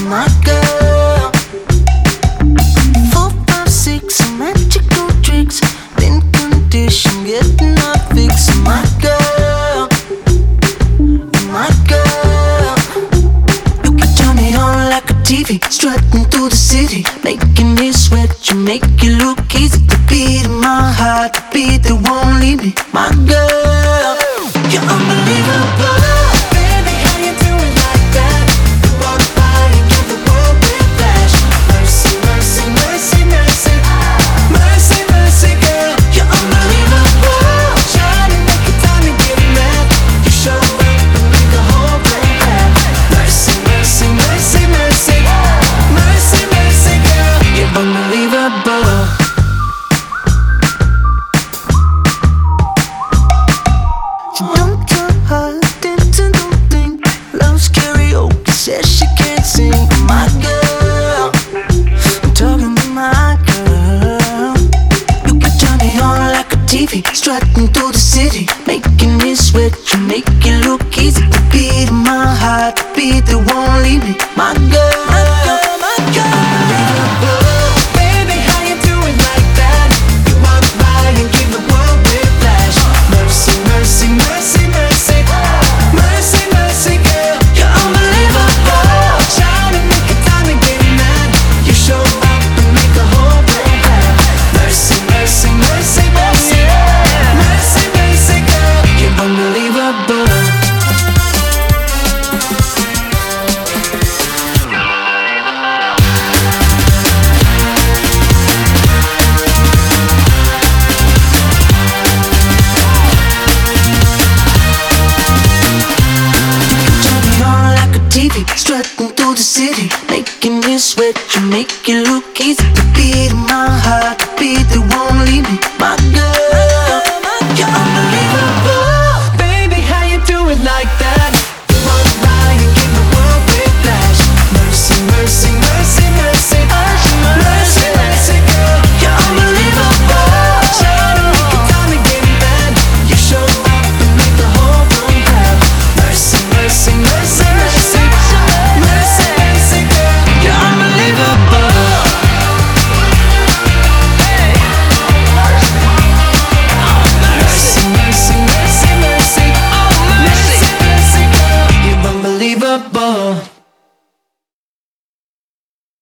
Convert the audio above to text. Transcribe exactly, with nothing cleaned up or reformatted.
my girl. Four, five, six, some magical tricks. Thin condition, getting my fix. My girl, my girl. You can turn it on like a T V, strutting through the city, making me sweat. You make it look easy to beat in my heart, to beat that won't leave me. My girl, you're unbelievable. Says she can't sing. My girl, I'm talking to my girl. You can turn it on like a T V, strutting through the city, making me sweat. You make it look easy to beat in my heart, to beat that won't leave me. My girl, my girl, my girl, unbelievable. Baby, how you do it like that? You walk by and give the world whiplash. Mercy, mercy, mercy, mercy, mercy, mercy, girl, you're unbelievable. Strutting through the city, making me sweat. You make it look easy to beat in my